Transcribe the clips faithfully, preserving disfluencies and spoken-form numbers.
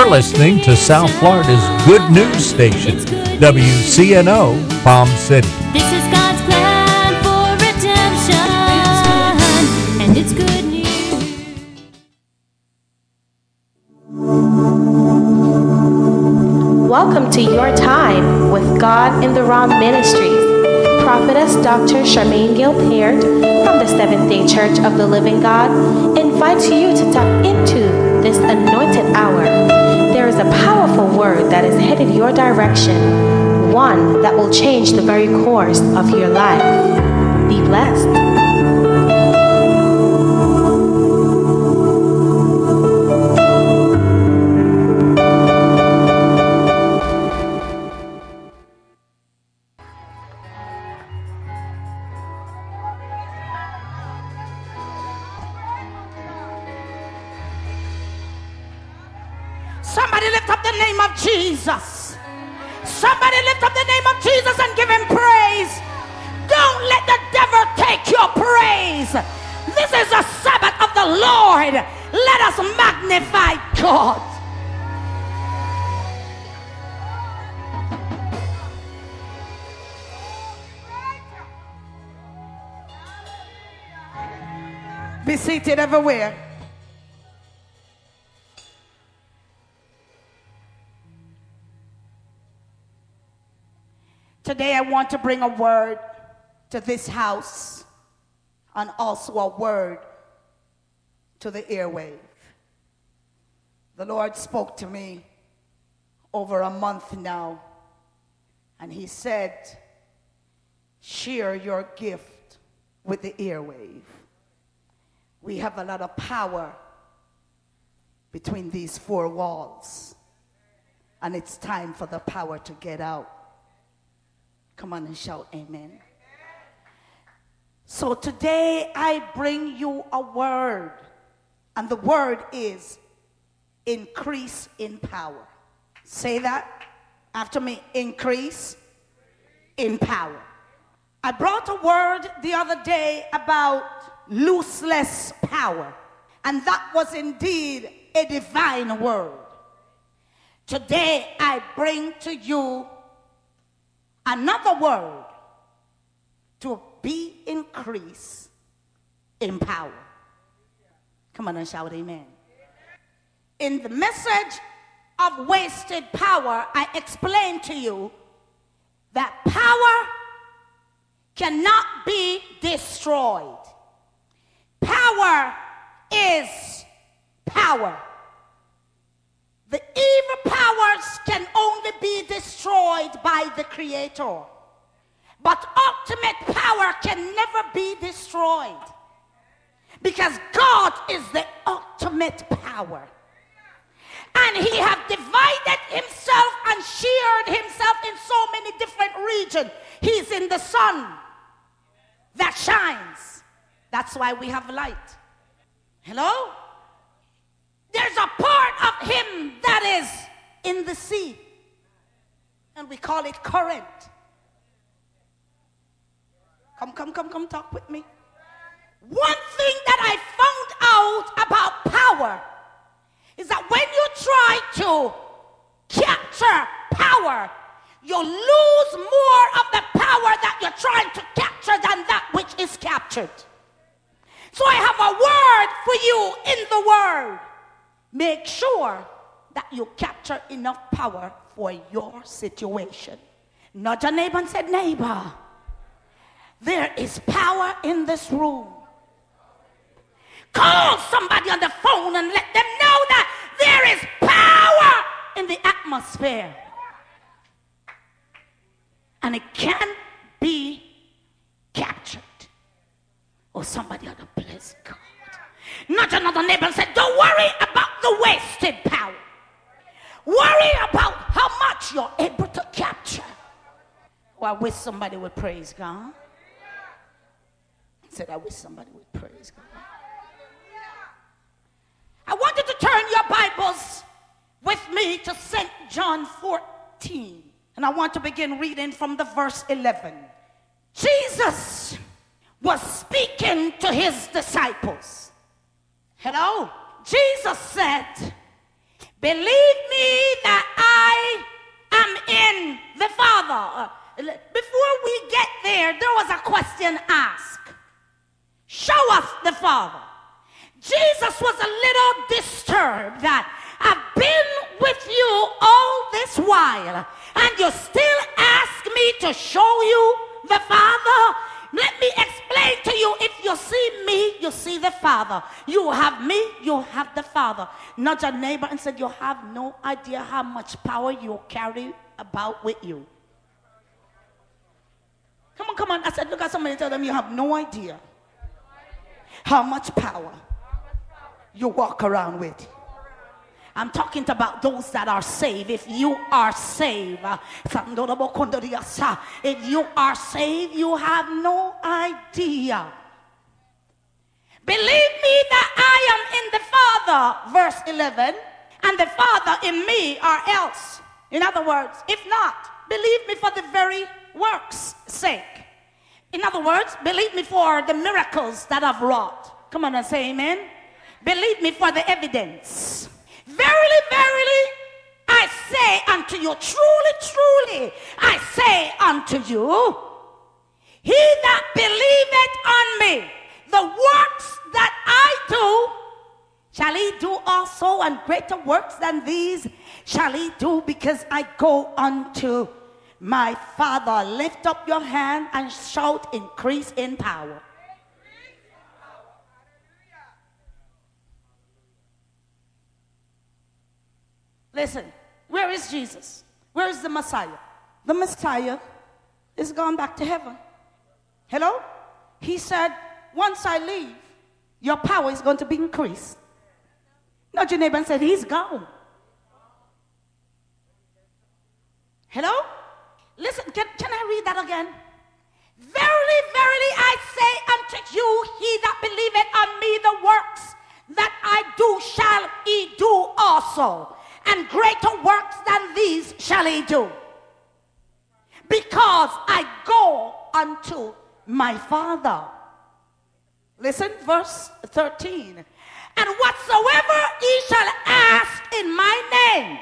You're listening to South Florida's good news station, W C N O Palm City. This is God's plan for redemption, and it's good news. Welcome to Your Time with God in the Raw Ministries. Prophetess Doctor Charmaine Gill Peart from the Seventh-day Church of the Living God invites you to tap into this anointed hour. There is a powerful word that is headed your direction, one that will change the very course of your life. Be blessed. Somebody lift up the name of Jesus. Somebody lift up the name of Jesus and give him praise. Don't let the devil take your praise. This is a Sabbath of the Lord. Let us magnify God. Be seated everywhere. Today I want to bring a word to this house and also a word to the airwave. The Lord spoke to me over a month now, and he said, share your gift with the airwave. We have a lot of power between these four walls, and it's time for the power to get out. Come on and shout amen. So today I bring you a word, and the word is increase in power. Say that after me, increase in power. I brought a word the other day about looseless power, and that was indeed a divine word. Today I bring to you another word, to be increased in power. Come on and shout amen. In the message of wasted power, I explained to you that power cannot be destroyed. Power is power. The evil powers can only be destroyed by the Creator. But ultimate power can never be destroyed, because God is the ultimate power. And he has divided himself and shared himself in so many different regions. He's in the sun that shines. That's why we have light. Hello? There's a part of him that is in the sea, and we call it current. Come, come, come, come, talk with me. One thing that I found out about power is that when you try to capture power, you lose more of the power that you're trying to capture than that which is captured. So I have a word for you in the word. Make sure that you capture enough power for your situation. Nudge your neighbor and say, neighbor, there is power in this room. Call somebody on the phone and let them know that there is power in the atmosphere. And it can be captured. Oh, somebody ought to bless God. Not another neighbor and say, don't worry about the wasted power. Worry about how much you're able to capture. Oh, I wish somebody would praise God. I said, I wish somebody would praise God. I want you to turn your Bibles with me to Saint John fourteen. And I want to begin reading from the verse eleven. Jesus was speaking to his disciples. Hello? Jesus said, Believe me that I am in the Father. Before we get there, there was a question asked. Show us the Father. Jesus was a little disturbed that I've been with you all this while, and you still ask me to show you the Father? Let me explain to you. If you see me, you see the Father. You have me, you have the Father. Nudge a neighbor and said, you have no idea how much power you carry about with you. Come on, come on. I said, look at somebody and tell them you have no idea how much power you walk around with. I'm talking about those that are saved. If you are saved, if you are saved, you have no idea. Believe me that I am in the Father, verse eleven, and the Father in me, or else. In other words, if not, believe me for the very works' sake. In other words, believe me for the miracles that I've wrought. Come on and say amen. Believe me for the evidence. Verily, verily, I say unto you, truly, truly, I say unto you, he that believeth on me, the works that I do, shall he do also, and greater works than these shall he do, because I go unto my Father. Lift up your hand and shout, increase in power. Listen, where is Jesus? Where is the Messiah? The Messiah is gone back to heaven. Hello? He said, once I leave, your power is going to be increased. Nudge your neighbor and said, he's gone. Hello? Listen, can, can I read that again? Verily, verily, I say unto you, he that believeth on me, the works that I do shall he do also. And greater works than these shall he do, because I go unto my Father. Listen, verse thirteen. And whatsoever ye shall ask in my name,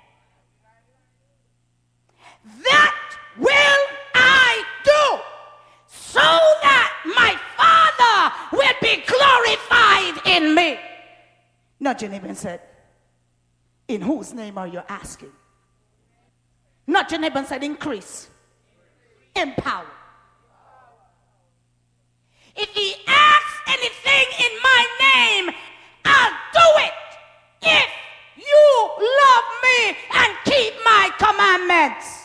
that will I do, so that my Father will be glorified in me. Nudge your neighbor and said, in whose name are you asking? Not your neighbor and said, increase in power. If he asks anything in my name, I'll do it if you love me and keep my commandments.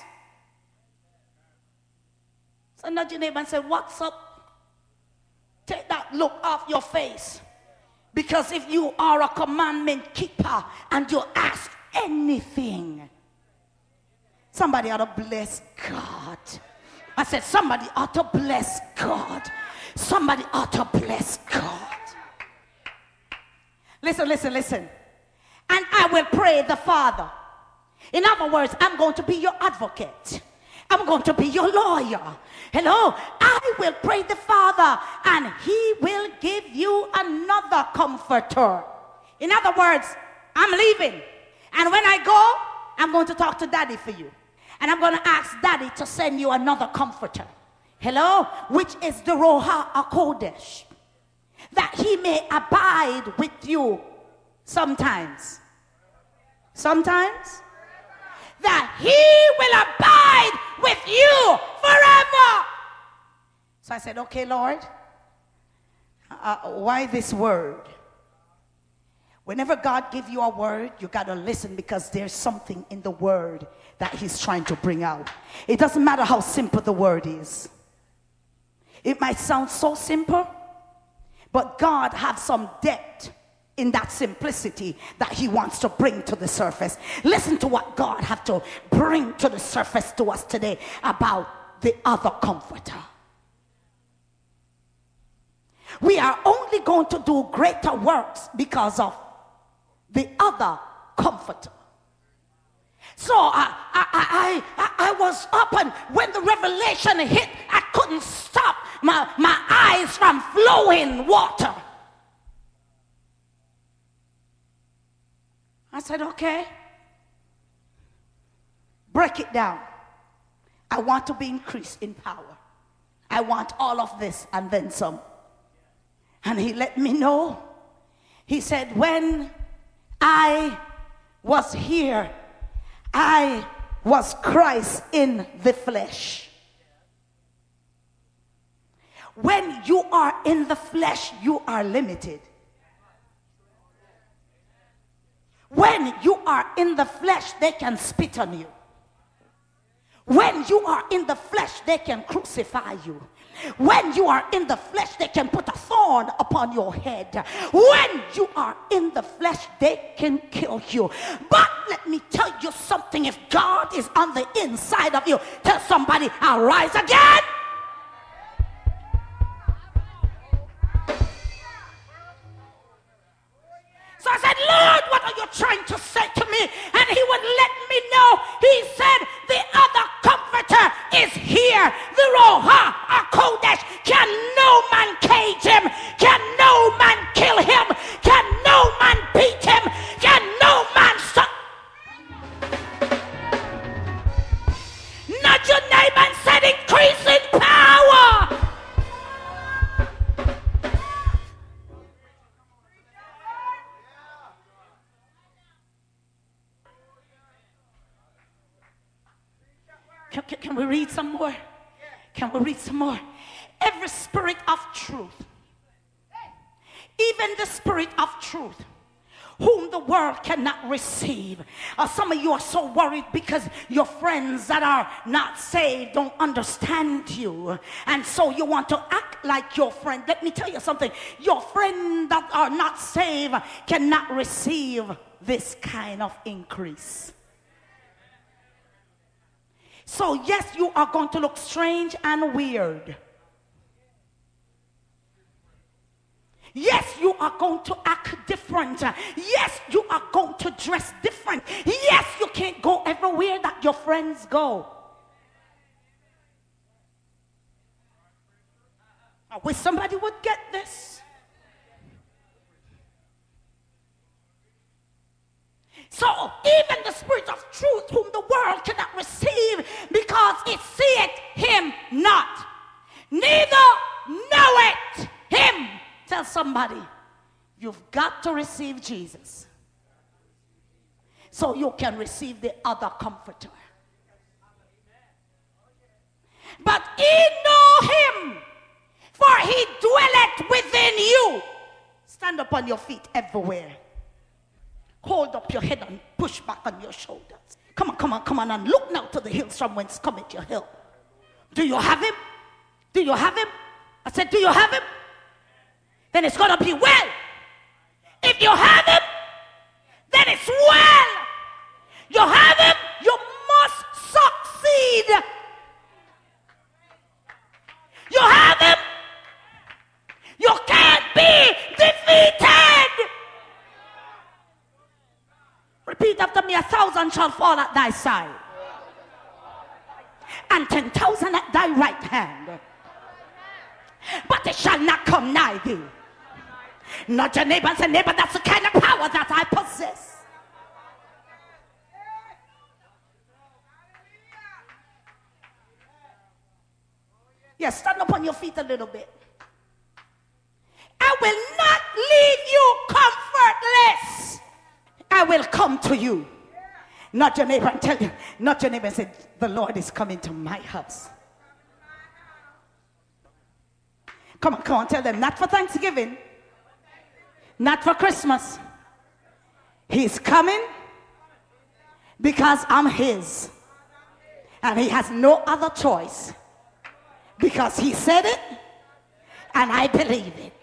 So nudge your neighbor and say, what's up? Take that look off your face. Because if you are a commandment keeper and you ask anything, somebody ought to bless God. I said somebody ought to bless God. Somebody ought to bless God. Listen, listen, listen. And I will pray the Father. In other words, I'm going to be your advocate. I'm going to be your lawyer. Hello? I will pray the Father, and he will give you another comforter. In other words, I'm leaving. And when I go, I'm going to talk to Daddy for you. And I'm going to ask Daddy to send you another comforter. Hello? Which is the Ruach HaKodesh. That he may abide with you sometimes. Sometimes. That he will abide with you forever. So I said, okay, Lord, uh, why this word? Whenever God gives you a word, you got to listen, because there's something in the word that he's trying to bring out. It doesn't matter how simple the word is. It might sound so simple, but God has some depth in that simplicity that he wants to bring to the surface. Listen to what God has to bring to the surface to us today about the other comforter. We are only going to do greater works because of the other comforter. So I, I, I, I, I was up, and when the revelation hit, I couldn't stop my, my eyes from flowing water. I said, okay. Break it down. I want to be increased in power. I want all of this and then some. And he let me know. He said, when I was here, I was Christ in the flesh. When you are in the flesh, you are limited. When you are in the flesh, they can spit on you. When you are in the flesh, they can crucify you. When you are in the flesh, they can put a thorn upon your head. When you are in the flesh, they can kill you. But let me tell you something. If God is on the inside of you, tell somebody, I'll rise again. So I said, Lord, what are you trying to say to me? And he would let me know. He said, the other comforter is here. The Roha HaKodesh. Can no man cage him? Can no man kill him? Can no man beat him? Can no man stop? Nudge your neighbor and said, increase in power. Can, can, can we read some more? Can we read some more? Every spirit of truth, even the spirit of truth, whom the world cannot receive. Uh, some of you are so worried because your friends that are not saved don't understand you. And so you want to act like your friend. Let me tell you something. Your friends that are not saved cannot receive this kind of increase. So yes, you are going to look strange and weird. Yes, you are going to act different. Yes, you are going to dress different. Yes, you can't go everywhere that your friends go. I wish somebody would get this. So even the spirit of truth whom the world cannot receive because it seeth him not, neither knoweth him. Tell somebody, you've got to receive Jesus so you can receive the other comforter. But ye know him, for he dwelleth within you. Stand up on your feet everywhere. Hold up your head and push back on your shoulders. Come on, come on, come on, and look now to the hills from whence cometh your help. Do you have him? Do you have him? I said, do you have him? Then it's going to be well. If you have him, then it's well. You have him, you must succeed. You have him, you can't be defeated. Repeat after me, a thousand shall fall at thy side, and ten thousand at thy right hand, but it shall not come nigh thee. Not your neighbor and say, neighbor, that's the kind of power that I possess. Yes, stand up on your feet a little bit. I will not leave you comfortless. I will come to you. Not your neighbor and tell you, not your neighbor and say, the Lord is coming to my house. Come on, come on, tell them, not for Thanksgiving, not for Christmas. He's coming because I'm his. And he has no other choice. Because he said it, and I believe it.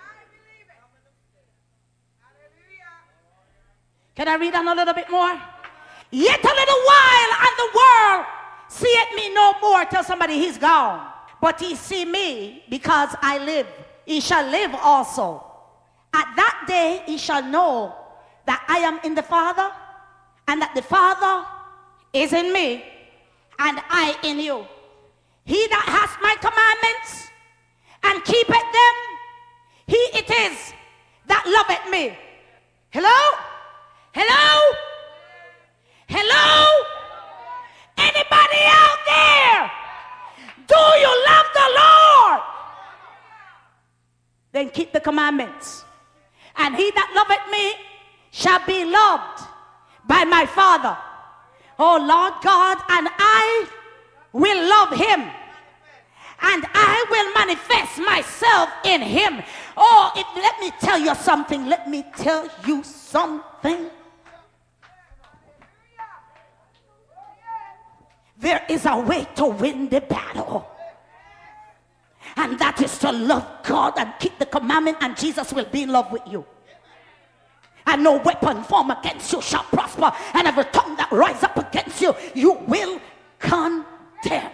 Can I read on a little bit more? Yet a little while, and the world seeth me no more. Tell somebody, he's gone. But he see me because I live. He shall live also. At that day he shall know that I am in the Father, and that the Father is in me, and I in you. He that has my commandments and keepeth them, he it is that loveth me. Hello? Hello? Hello? Anybody out there? Do you love the Lord? Then keep the commandments. And he that loveth me shall be loved by my Father. Oh Lord God, and I will love him. And I will manifest myself in him. Oh, if, let me tell you something. Let me tell you something. There is a way to win the battle. And that is to love God and keep the commandment, and Jesus will be in love with you. And no weapon formed against you shall prosper, and every tongue that rises up against you, you will condemn.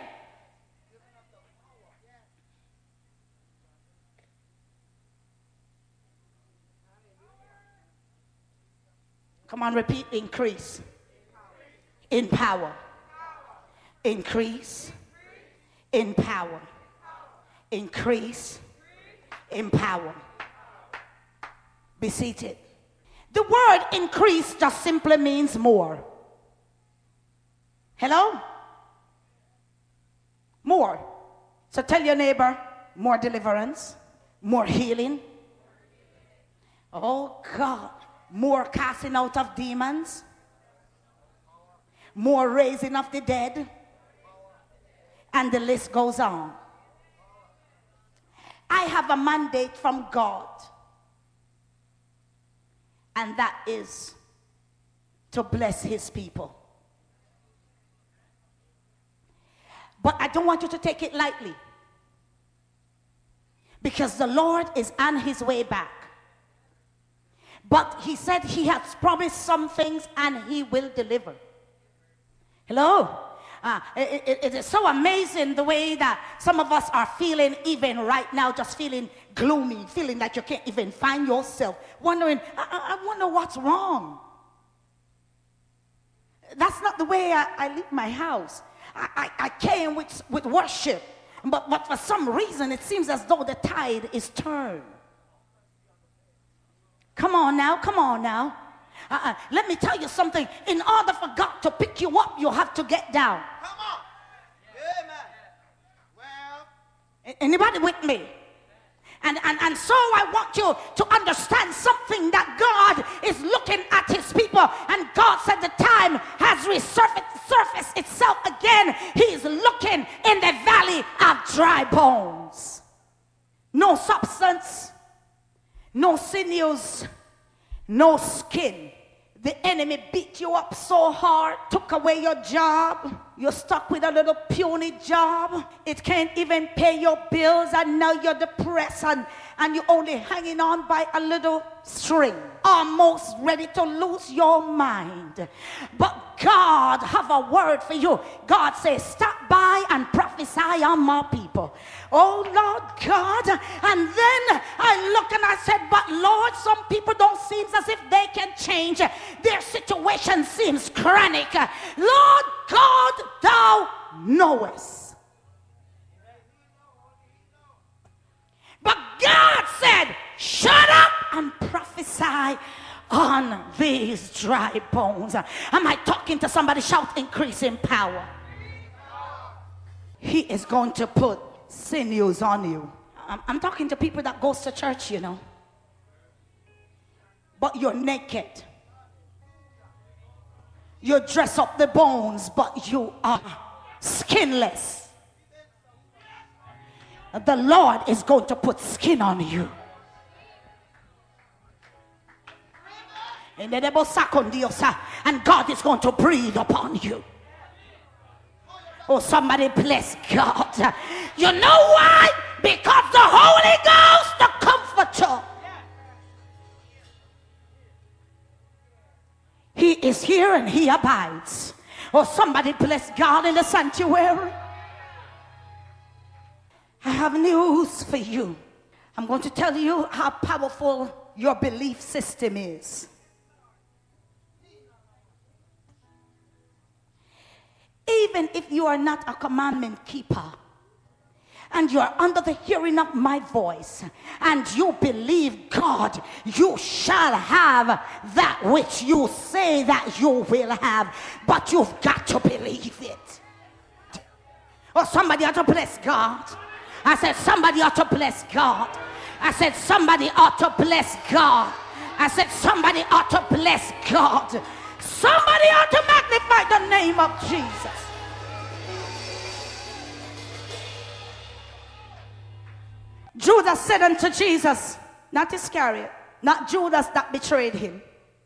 Come on, repeat. Increase in power. Increase in power. Increase in power. Be seated. The word increase just simply means more. Hello? More. So tell your neighbor, more deliverance, more healing. Oh God. More casting out of demons. More raising of the dead. And the list goes on. I have a mandate from God. And that is to bless his people. But I don't want you to take it lightly. Because the Lord is on his way back. But he said he has promised some things and he will deliver. Hello? Uh, it, it, it is so amazing the way that some of us are feeling even right now, just feeling gloomy, feeling like you can't even find yourself, wondering, I, I wonder what's wrong. That's not the way I, I leave my house. I, I, I came with, with worship, but, but for some reason it seems as though the tide is turned. Come on now, come on now. Uh-uh. Let me tell you something. In order for God to pick you up, you have to get down. Come on. Amen. Well. Anybody with me? And, and, and so I want you to understand something, that God is looking at his people. And God said the time has resurfaced itself again. He's looking in the valley of dry bones. No substance. No sinews, no skin. The enemy beat you up so hard, took away your job. You're stuck with a little puny job. It can't even pay your bills, and now you're depressed, and, and you're only hanging on by a little string, almost ready to lose your mind. But God have a word for you. God says, stop by and prophesy on my people. Oh Lord God. And then I look and I said, but Lord, some people don't seem as if they can change. Their situation seems chronic. Lord God, thou knowest. But God said, shut up and prophesy on these dry bones. Am I talking to somebody? Shout, increase in power. He is going to put sinews on you. I'm, I'm talking to people that goes to church, you know. But you're naked. You dress up the bones, but you are skinless. The Lord is going to put skin on you. And God is going to breathe upon you. Oh, somebody bless God. You know why? Because the Holy Ghost, the Comforter, he is here and he abides. Oh, somebody bless God in the sanctuary. I have news for you. I'm going to tell you how powerful your belief system is. Even if you are not a commandment keeper, and you are under the hearing of my voice, and you believe God, you shall have that which you say that you will have, but you've got to believe it. Or somebody ought to bless God. I said somebody ought to bless God. I said somebody ought to bless God. I said somebody ought to bless God. Somebody ought to magnify the name of Jesus. Judas said unto Jesus, not Iscariot, not Judas that betrayed him,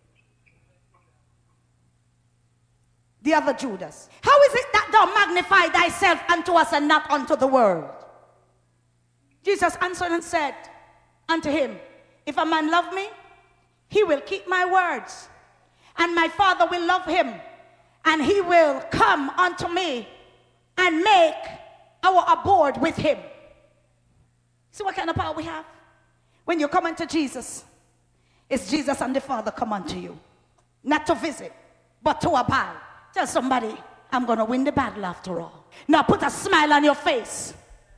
the other Judas, how is it that thou magnify thyself unto us and not unto the world? Jesus answered and said unto him, if a man love me, he will keep my words, and my Father will love him, and he will come unto me and make our abode with him. See what kind of power we have? When you come unto Jesus, it's Jesus and the Father come unto you. Not to visit, but to abide. Tell somebody, I'm going to win the battle after all. Now put a smile on your face.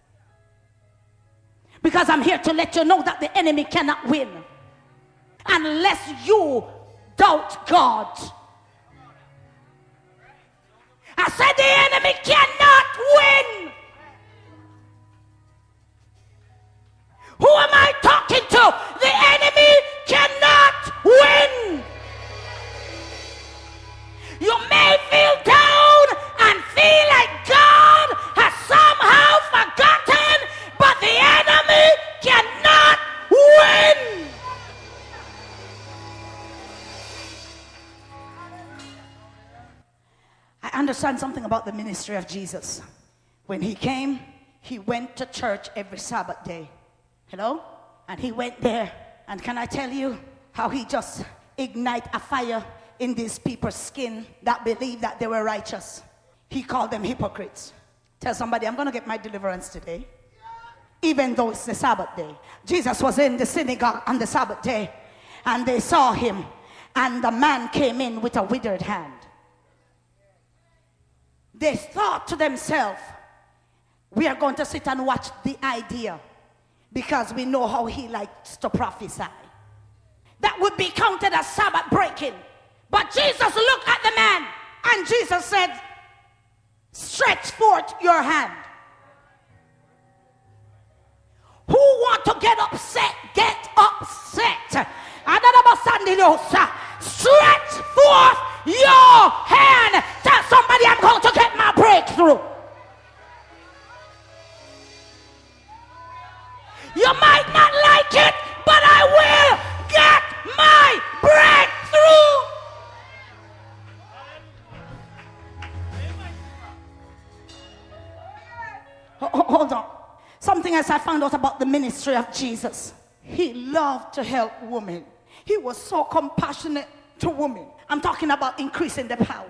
Because I'm here to let you know that the enemy cannot win unless you doubt God. I said the enemy cannot win. Who am I talking to? The enemy cannot win. You may feel down and feel like God has somehow forgotten, but the enemy cannot win. I understand something about the ministry of Jesus. When he came, he went to church every Sabbath day. Hello? And he went there, and can I tell you how he just ignite a fire in these people's skin that believed that they were righteous. He called them hypocrites. Tell somebody, I'm going to get my deliverance today. Even though it's the Sabbath day. Jesus was in the synagogue on the Sabbath day, and they saw him, and the man came in with a withered hand. They thought to themselves, we are going to sit and watch the idea, because we know how he likes to prophesy. That would be counted as Sabbath breaking. But Jesus looked at the man, and Jesus said, stretch forth your hand. Who want to get upset? Get upset. Stretch forth your hand. Tell somebody, I'm going to get my breakthrough. You might not like it, but I will get my breakthrough. Hold on. Something else I found out about the ministry of Jesus. He loved to help women. He was so compassionate to women. I'm talking about increasing the power.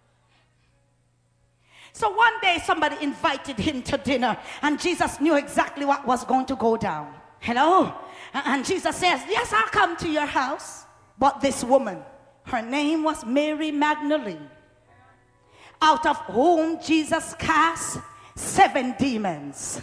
So one day somebody invited him to dinner, and Jesus knew exactly what was going to go down. Hello? And Jesus says, yes, I'll come to your house. But this woman, her name was Mary Magdalene, out of whom Jesus cast seven demons.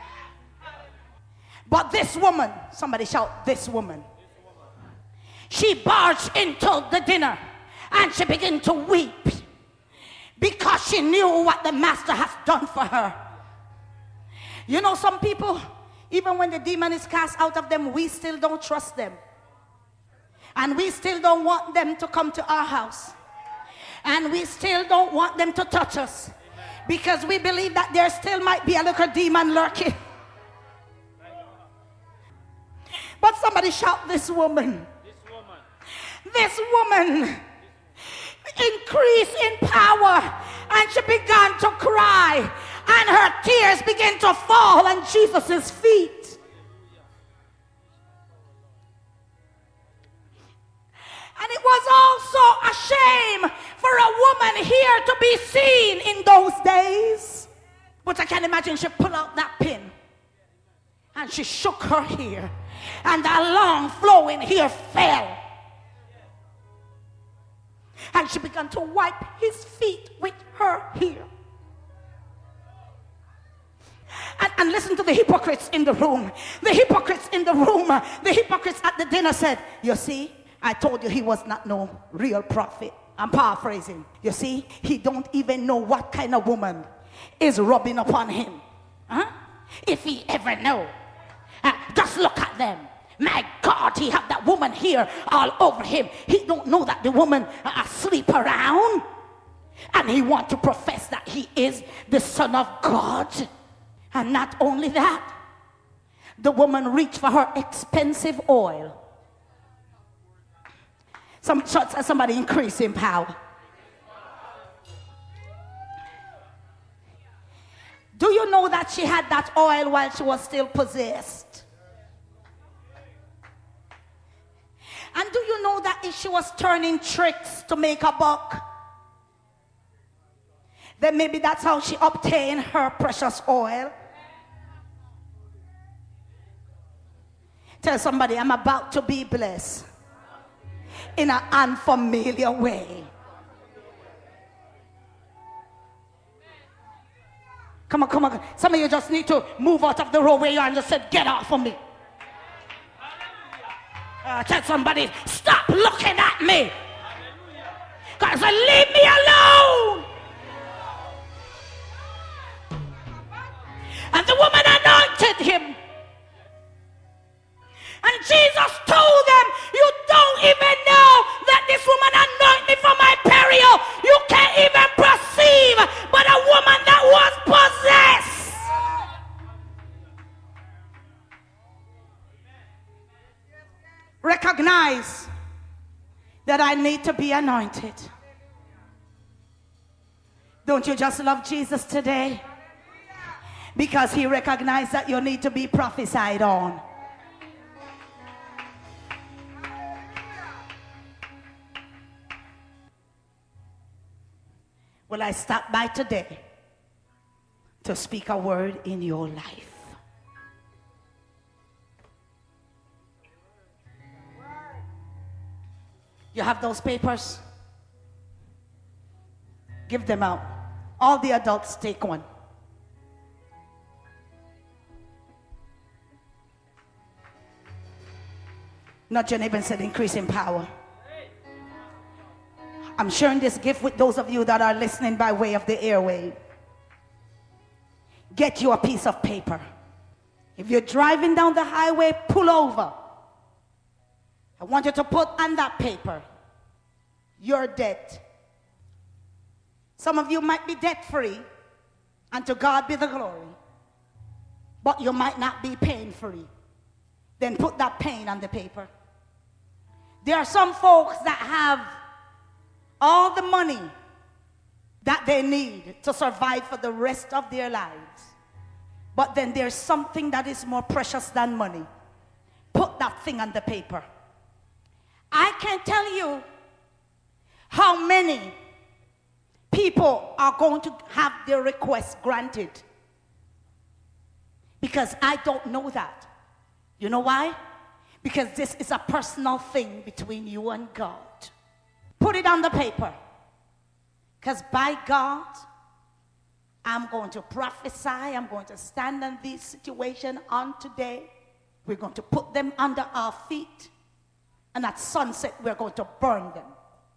But this woman, somebody shout, this woman. She barged into the dinner, and she began to weep, because she knew what the master has done for her. You know, some people, even when the demon is cast out of them, we still don't trust them. And we still don't want them to come to our house. And we still don't want them to touch us. Because we believe that there still might be a little demon lurking. But somebody shout, this woman. This woman. This woman increased in power, and she began to cry, and her tears began to fall on Jesus' feet. And it was also a shame for a woman here to be seen in those days. But I can imagine she pulled out that pin, and she shook her hair, and that long flowing hair fell. And she began to wipe his feet with her hair. And, and listen to the hypocrites in the room. The hypocrites in the room. uh, The hypocrites at the dinner said, you see, I told you he was not no real prophet. I'm paraphrasing. You see, he don't even know what kind of woman is rubbing upon him. Huh? If he ever know. Uh, just look at them. My God, he have that woman here all over him. He don't know that the woman uh, sleep around. And he want to profess that he is the Son of God. And not only that, the woman reached for her expensive oil. Some, somebody increase in power. Do you know that she had that oil while she was still possessed? And do you know that if she was turning tricks to make a buck, then maybe that's how she obtained her precious oil? Tell somebody, I'm about to be blessed in an unfamiliar way. Come on, come on. Some of you just need to move out of the road where you are and just say, get off of me. Uh, tell somebody, stop looking at me. God said, leave me alone. And the woman anointed him. And Jesus told them, you don't even know that this woman anointed me for my burial. You can't even perceive, but a woman that was possessed. Recognize that I need to be anointed. Don't you just love Jesus today? Because he recognized that you need to be prophesied on. Will I stop by today to speak a word in your life? You have those papers? Give them out. All the adults take one. Not your neighbor and said increase in power. I'm sharing this gift with those of you that are listening by way of the airwave. Get you a piece of paper. If you're driving down the highway, pull over. I want you to put on that paper your debt. Some of you might be debt free, and to God be the glory. But you might not be pain free. Then put that pain on the paper. There are some folks that have all the money that they need to survive for the rest of their lives. But then there's something that is more precious than money. Put that thing on the paper. I can't tell you how many people are going to have their requests granted. Because I don't know that. You know why? Because this is a personal thing between you and God. Put it on the paper. Because by God, I'm going to prophesy. I'm going to stand on this situation on today. We're going to put them under our feet. And at sunset, we're going to burn them.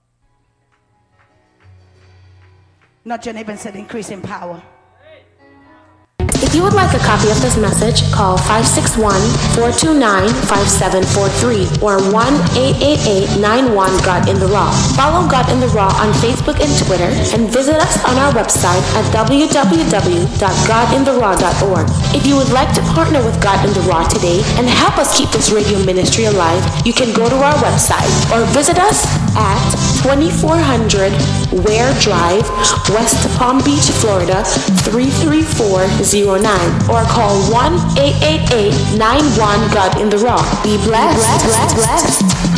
Not your neighbor and said increase in power. If you would like a copy of this message, call five six one, four two nine, five seven four three or one eight eight eight, nine one, God in the Raw. Follow God in the Raw on Facebook and Twitter, and visit us on our website at w w w dot god in the raw dot org. If you would like to partner with God in the Raw today and help us keep this radio ministry alive, you can go to our website or visit us at twenty-four hundred Ware Drive, West Palm Beach, Florida, three three four zero nine, or call one eight eight eight, nine one, God in the Raw. Be blessed, blessed, blessed. blessed.